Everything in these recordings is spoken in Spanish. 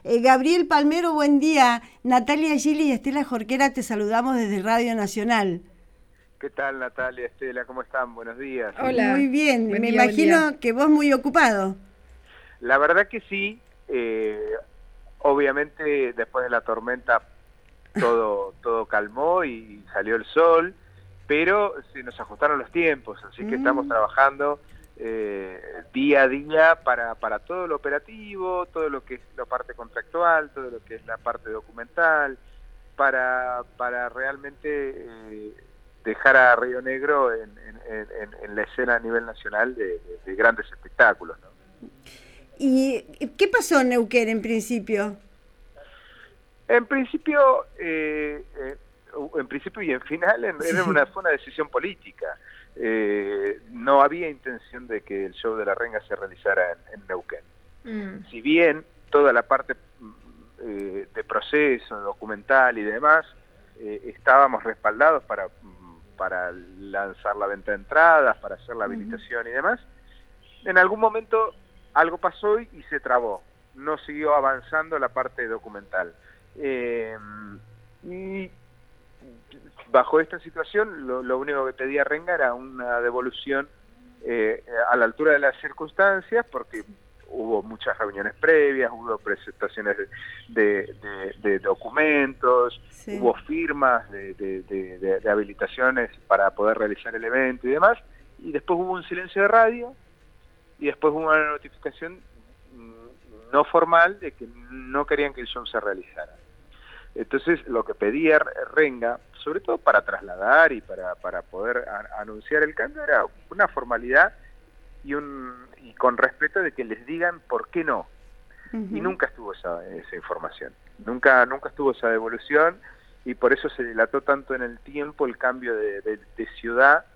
Gabriel Palmero, buen día. Natalia Gili y Estela Jorquera te saludamos desde Radio Nacional. ¿Qué tal, Natalia, Estela? ¿Cómo están? Buenos días. Hola. Muy bien, buen me día, imagino que vos muy ocupado. La verdad que sí. Obviamente después de la tormenta todo calmó y salió el sol, pero se nos ajustaron los tiempos, así que estamos trabajando día a día para todo lo operativo, todo lo que es la parte contractual, todo lo que es la parte documental, para realmente dejar a Río Negro en la escena a nivel nacional de grandes espectáculos, ¿no? ¿Y qué pasó en Neuquén en principio? En principio y en final fue una decisión política. No había intención de que el show de la Renga se realizara en Neuquén. Si bien toda la parte de proceso, documental y demás, estábamos respaldados para lanzar la venta de entradas, para hacer la habilitación y demás, en algún momento algo pasó y se trabó, no siguió avanzando la parte documental. Y bajo esta situación lo único que pedía Renga era una devolución a la altura de las circunstancias, porque hubo muchas reuniones previas, hubo presentaciones de documentos, sí, hubo firmas de habilitaciones para poder realizar el evento y demás, y después hubo un silencio de radio, y después hubo una notificación no formal de que no querían que el show se realizara. Entonces lo que pedía Renga, sobre todo para trasladar y para poder anunciar el cambio, era una formalidad y con respeto de que les digan por qué no. Y nunca estuvo esa información, nunca estuvo esa devolución, y por eso se dilató tanto en el tiempo el cambio de ciudad,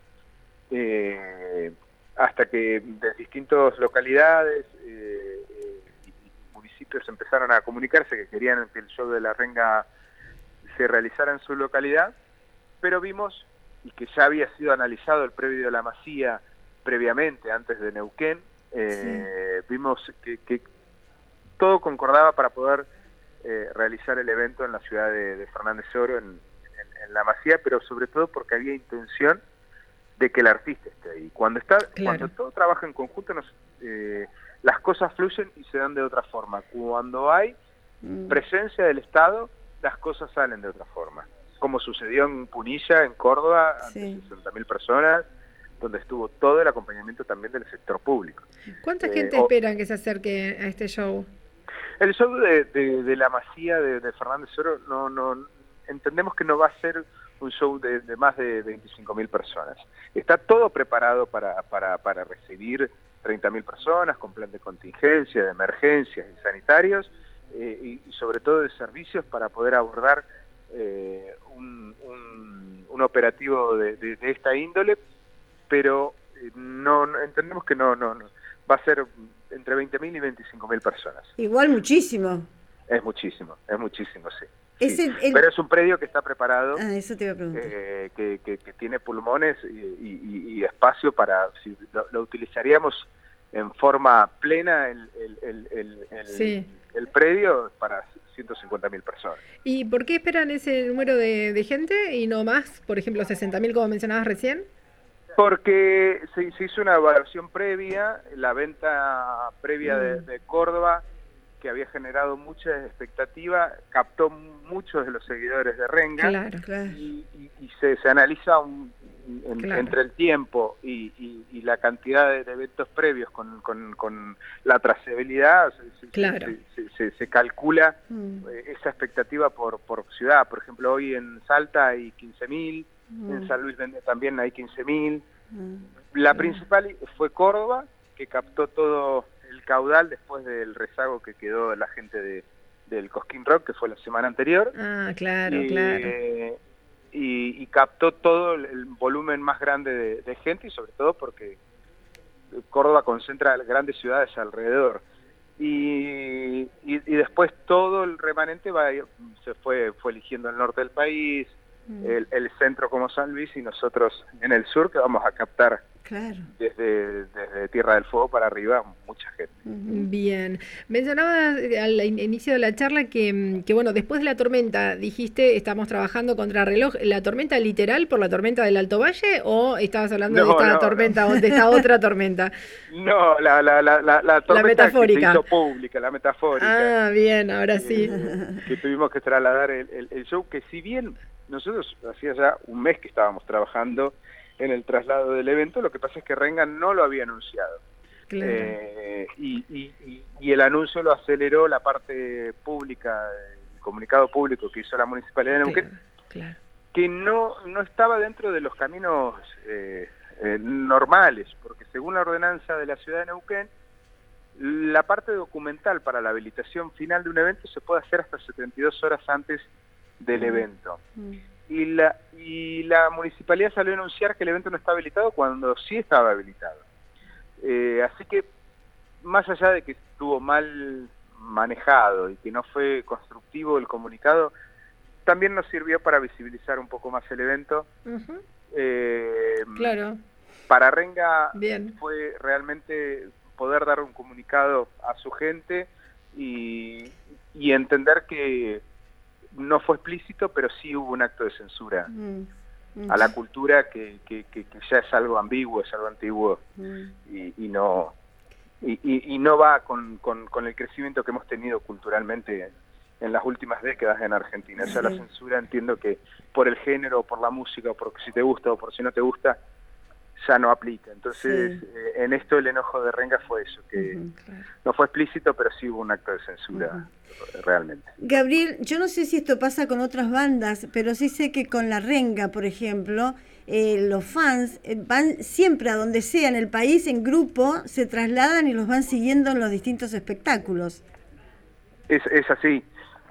hasta que de distintas localidades y municipios empezaron a comunicarse que querían que el show de la Renga se realizara en su localidad, pero vimos, y que ya había sido analizado el predio de La Masía previamente, antes de Neuquén, vimos que todo concordaba para poder realizar el evento en la ciudad de Fernández Oro, en La Masía, pero sobre todo porque había intención de que el artista esté ahí. Cuando todo trabaja en conjunto, las cosas fluyen y se dan de otra forma. Cuando hay presencia del Estado, las cosas salen de otra forma. Como sucedió en Punilla, en Córdoba, ante 60.000 personas, donde estuvo todo el acompañamiento también del sector público. ¿Cuánta gente esperan que se acerque a este show? El show de La Masía, de Fernández Oro, no entendemos que no va a ser un show de más de 25.000 personas. Está todo preparado para recibir 30.000 personas, con plan de contingencia, de emergencias y sanitarios, y sobre todo de servicios para poder abordar un operativo de esta índole, pero no entendemos que no va a ser entre 20.000 y 25.000 personas. Igual muchísimo. Es muchísimo, sí. Sí. Pero es un predio que está preparado, eso te iba a preguntar. Que tiene pulmones y espacio para, si lo utilizaríamos en forma plena, el predio para 150.000 personas. ¿Y por qué esperan ese número de gente y no más? Por ejemplo, 60.000 como mencionabas recién. Porque se hizo una evaluación previa, la venta previa de Córdoba, que había generado mucha expectativa, captó muchos de los seguidores de Renga, y se analiza entre el tiempo y la cantidad de eventos previos con la trazabilidad, se calcula esa expectativa por ciudad. Por ejemplo, hoy en Salta hay 15.000, en San Luis también hay 15.000. La principal fue Córdoba, que captó todo el caudal después del rezago que quedó la gente del Cosquín Rock, que fue la semana anterior. Y captó todo el volumen más grande de gente, y sobre todo porque Córdoba concentra grandes ciudades alrededor. Y después todo el remanente se fue eligiendo el norte del país, el centro como San Luis, y nosotros en el sur, que vamos a captar Claro. desde Tierra del Fuego para arriba, mucha gente. Bien. Mencionabas al inicio de la charla que bueno, después de la tormenta, dijiste, estamos trabajando contra reloj. ¿La tormenta literal por la tormenta del Alto Valle o estabas hablando de esta tormenta, de esta otra tormenta? No, la tormenta metafórica. que se hizo pública, la metafórica. Ah, bien, ahora sí. Que tuvimos que trasladar el show, que si bien nosotros hacía ya un mes que estábamos trabajando en el traslado del evento, lo que pasa es que Renga no lo había anunciado. Claro. Y el anuncio lo aceleró la parte pública, el comunicado público que hizo la Municipalidad de Neuquén, claro. Que no estaba dentro de los caminos normales, porque según la ordenanza de la ciudad de Neuquén, la parte documental para la habilitación final de un evento se puede hacer hasta 72 horas antes del evento. Y la municipalidad salió a anunciar que el evento no está habilitado cuando sí estaba habilitado. Así que, más allá de que estuvo mal manejado y que no fue constructivo el comunicado, también nos sirvió para visibilizar un poco más el evento. Claro. Para Renga Bien. Fue realmente poder dar un comunicado a su gente y entender que no fue explícito, pero sí hubo un acto de censura a la cultura que ya es algo ambiguo, es algo antiguo y no va con el crecimiento que hemos tenido culturalmente en las últimas décadas en Argentina. Ya la censura, entiendo que por el género, o por la música, o por si te gusta o por si no te gusta, ya no aplica. Entonces, en esto el enojo de Renga fue eso, que no fue explícito, pero sí hubo un acto de censura realmente. Gabriel, yo no sé si esto pasa con otras bandas, pero sí sé que con la Renga, por ejemplo, los fans van siempre a donde sea en el país, en grupo, se trasladan y los van siguiendo en los distintos espectáculos. Es así.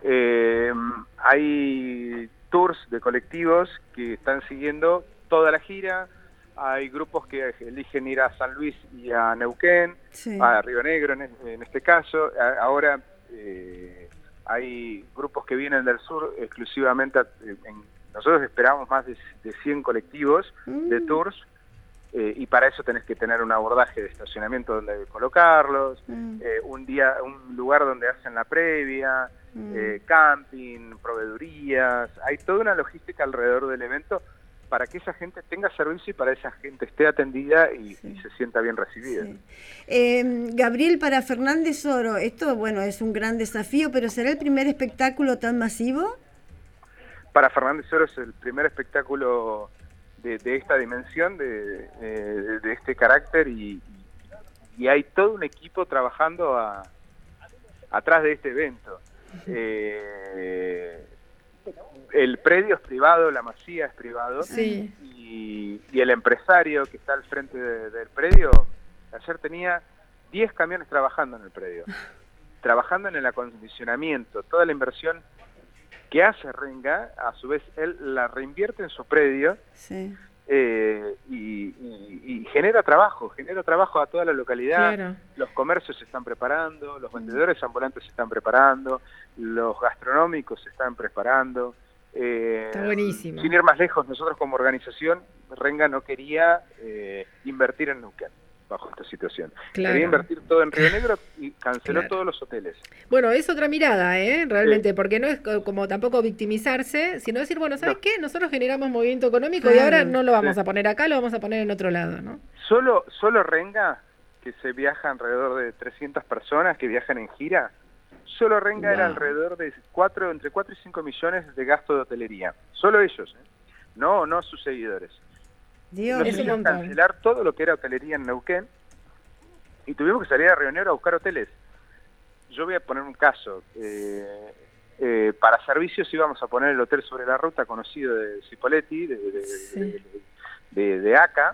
Hay tours de colectivos que están siguiendo toda la gira. Hay grupos que eligen ir a San Luis y a Neuquén, a Río Negro en este caso. Ahora hay grupos que vienen del sur exclusivamente. Nosotros esperamos más de 100 colectivos de tours y para eso tenés que tener un abordaje de estacionamiento donde colocarlos, un lugar donde hacen la previa, camping, proveedurías. Hay toda una logística alrededor del evento para que esa gente tenga servicio y para esa gente esté atendida y se sienta bien recibida. Gabriel, para Fernández Oro, esto bueno es un gran desafío, pero ¿será el primer espectáculo tan masivo? Para Fernández Oro es el primer espectáculo de esta dimensión, de este carácter, y hay todo un equipo trabajando atrás de este evento. El predio es privado, la masía es privado, y el empresario que está al frente del predio, ayer tenía 10 camiones trabajando en el predio, trabajando en el acondicionamiento. Toda la inversión que hace Renga, a su vez él la reinvierte en su predio y genera trabajo a toda la localidad. Claro. Los comercios se están preparando, los vendedores ambulantes se están preparando, los gastronómicos se están preparando. Está buenísimo. Sin ir más lejos, nosotros como organización, Renga no quería invertir en Neuquén bajo esta situación. Claro. Quería invertir todo en Río Negro y canceló todos los hoteles. Bueno, es otra mirada, realmente, porque no es como tampoco victimizarse, sino decir, bueno, ¿sabes qué? Nosotros generamos movimiento económico y ahora no lo vamos a poner acá, lo vamos a poner en otro lado, ¿no? Solo Renga, que se viaja alrededor de 300 personas que viajan en gira, solo Renga era alrededor de entre 4 y 5 millones de gasto de hotelería. Solo ellos, no sus seguidores. Dios, nos hicieron cancelar todo lo que era hotelería en Neuquén y tuvimos que salir a Río Negro a buscar hoteles. Yo voy a poner un caso. Para servicios íbamos a poner el hotel sobre la ruta conocido de Cipoletti, de ACA,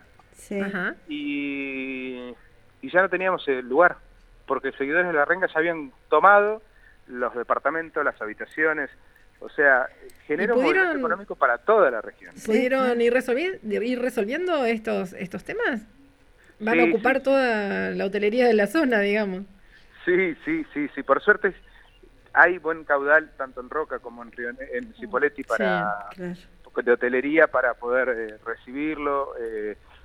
y ya no teníamos el lugar, porque los seguidores de la Renga ya habían tomado los departamentos, las habitaciones. O sea, genera un movimiento económico para toda la región. ¿Pudieron ir resolviendo estos temas? ¿Van a ocupar toda la hotelería de la zona, digamos? Sí. Por suerte hay buen caudal tanto en Roca como en Cipoletti de hotelería para poder recibirlo.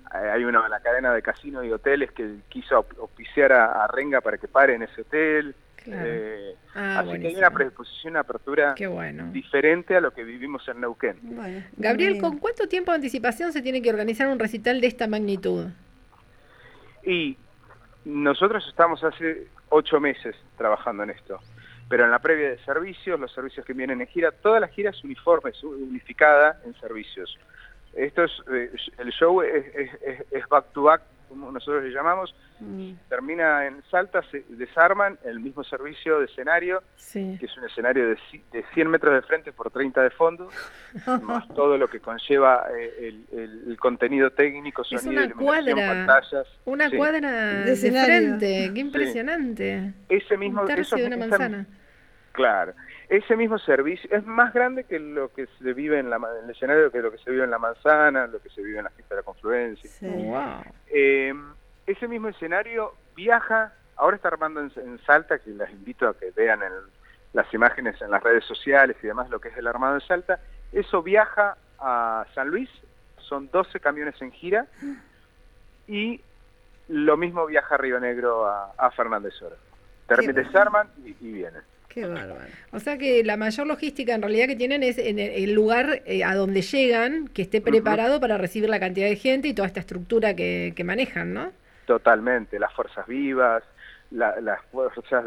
hay una cadena de casinos y hoteles que quiso auspiciar a Renga para que pare en ese hotel. Claro. Así buenísimo. que hay una predisposición, una apertura diferente a lo que vivimos en Neuquén. Bueno, Gabriel, ¿con cuánto tiempo de anticipación se tiene que organizar un recital de esta magnitud? Y nosotros estamos hace 8 meses trabajando en esto, pero en la previa de servicios, los servicios que vienen en gira, todas las giras uniformes, unificada en servicios. Esto es, el show es back to back, como nosotros le llamamos. Termina en Salta, se desarman el mismo servicio de escenario, que es un escenario de 100 metros de frente por 30 de fondo, más todo lo que conlleva el contenido técnico, sonido, iluminación, pantallas. Una cuadra de frente, qué impresionante. Ese mismo, un tercio de una manzana. Claro, ese mismo servicio es más grande que lo que se vive en el escenario, que lo que se vive en la manzana, lo que se vive en la fiesta de la confluencia. Sí. Wow. Ese mismo escenario viaja, ahora está armando en Salta, que las invito a que vean las imágenes en las redes sociales y demás, lo que es el armado en Salta. Eso viaja a San Luis, son 12 camiones en gira, y lo mismo viaja a Río Negro a Fernández Oro. Desarman y vienen. Qué bárbaro. O sea que la mayor logística en realidad que tienen es en el lugar a donde llegan, que esté preparado para recibir la cantidad de gente y toda esta estructura que manejan, ¿no? Totalmente, las fuerzas vivas, las fuerzas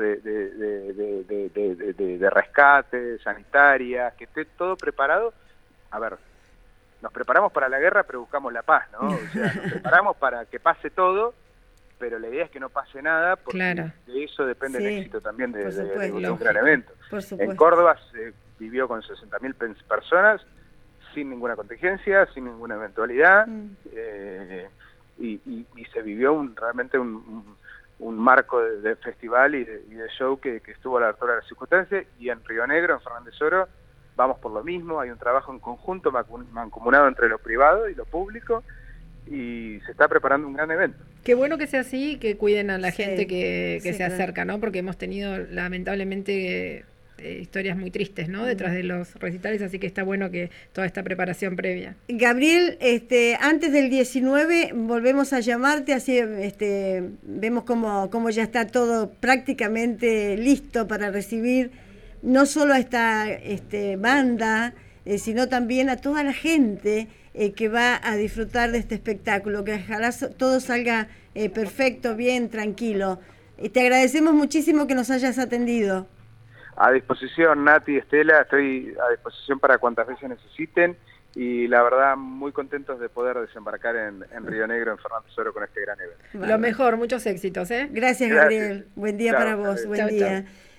de rescate, sanitarias, que esté todo preparado. A ver, nos preparamos para la guerra, pero buscamos la paz, ¿no? O sea, nos preparamos para que pase todo, pero la idea es que no pase nada, porque de eso depende el éxito también de un gran evento. En Córdoba se vivió con 60.000 personas, sin ninguna contingencia, sin ninguna eventualidad, y se vivió realmente un marco de festival y de show que estuvo a la altura de las circunstancias. Y en Río Negro, en Fernández Oro, vamos por lo mismo, hay un trabajo en conjunto mancomunado entre lo privado y lo público, y se está preparando un gran evento. Qué bueno que sea así, que cuiden a la gente que se acerca, ¿no? Porque hemos tenido lamentablemente historias muy tristes, ¿no? Detrás de los recitales, así que está bueno que toda esta preparación previa. Gabriel, antes del 19 volvemos a llamarte, así vemos cómo ya está todo prácticamente listo para recibir no solo a esta banda, sino también a toda la gente que va a disfrutar de este espectáculo, que ojalá todo salga perfecto, bien, tranquilo. Te agradecemos muchísimo que nos hayas atendido. A disposición, Nati, Estela, estoy a disposición para cuantas veces necesiten, y la verdad muy contentos de poder desembarcar en Río Negro, en Fernández Oro, con este gran evento. Lo mejor, muchos éxitos, ¿eh? Gracias, Gabriel. Buen día para vos, buen día.